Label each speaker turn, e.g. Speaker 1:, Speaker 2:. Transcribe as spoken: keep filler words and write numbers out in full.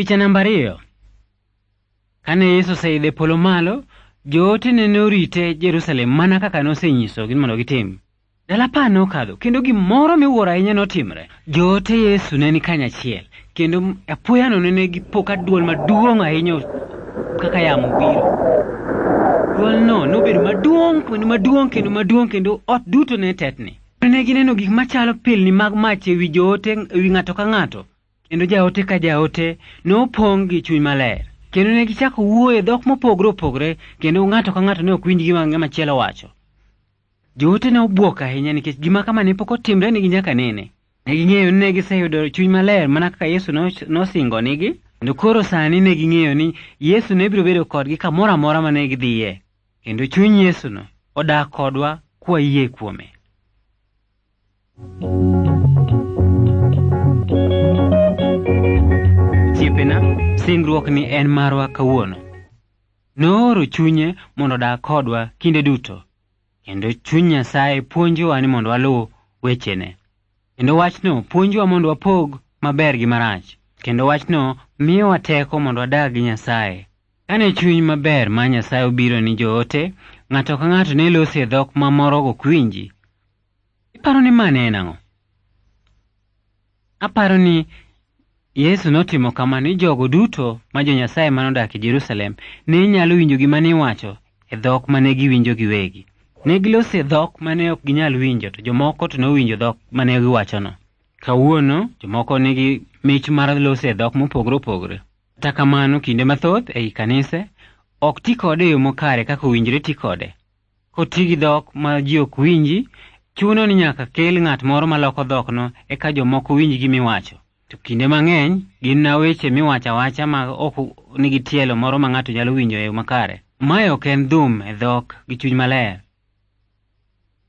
Speaker 1: Picha namba ariyo. Kane Yesu oseidho polo malo, joote ne norite Jerusalem mana kaka nosenyisogi mondo gitim. Dala pa nokadho kendo gimoro miwuoro ahinya notimre. Joote Yesu ne ni kanyachiel kendo apoya nono ne gipo ka duol maduong' ahinya kaka yamo biro. Duol no nobedo maduong' kendo maduong' kendo maduong' kendo ot duto ne tetni. Ne gineno gik machalo pilni mag mach ewi joote ewi ng'ato ka ng'ato, kendo jaote ka jaote nopong' gi chuny maler. Kendo ne gichako wuoyo e dhok mopogore opogore, kendo ng'ato ka ng'ato ne ok winj gima ng'ama chielo wacho. Joote ne obwok ahinya nikech gima kama ne pok otimre negi nyaka nene. Ne ging'eyo ni ne giseyudo chuny maler mana kaka Yesu nosingo nigi, kendo koro sani ne ging'eyo ni Yesu ne biro bedo kodgi kamoro amora mane gidhiye, kendo chuny Yesu no odak kodwa kwayie kuome. Chiepena, singruok ni en marwa kawuono. Nooro chunye mondo odag kodwa kinde duto, kendo chuny Nyasaye puonjowa ni mondo waluw wechene. Kendo wachno puonjowa mondo wapog maber gi marach, kendo wachno miyowa teko mondo wadag gi Nyasaye. Kane chuny maber ma Nyasaye obiro ni joote, ng'ato ka ng'ato ne loso e dhok ma moro ok winji. Iparo ni mane en ang'o? Aparo ni Yesu notimo kama ni jogo duto ma jo Nyasaye manodak e Jerusalem ne nyalo winjo gima ne wacho e dhok mane giwinjo giwegi. Ne giloso e dhok mane ok ginyal winjo, to jomoko to nowinjo dhok mane giwachono. Kawuono jomoko nigi mich mar loso e dhok mopogore opogore. Kata kamano kinde mathoth ei kanise ok ti kode e yo makare kaka owinjore ti kode. Koti gi dhok ma ji ok winji, chuno ni nyaka kel ng'at moro maloko dhokno eka jomoko winj gimiwacho. To kinde mang'eny gin na weche miwacho awacha ma ok nigi tielo moro ma ng'ato nyalo winjo e yo makare. Mae ok en dhum e dhok gi chuny maler.